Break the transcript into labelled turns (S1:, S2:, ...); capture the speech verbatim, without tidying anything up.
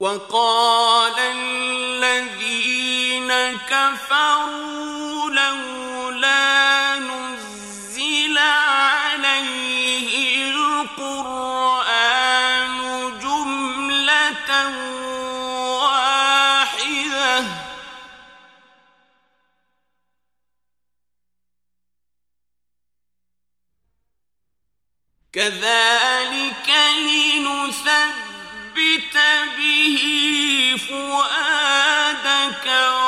S1: وقال الذين كفروا لولا نزل عليه القرآن جملة واحدة كذلك لنثبت به فؤادك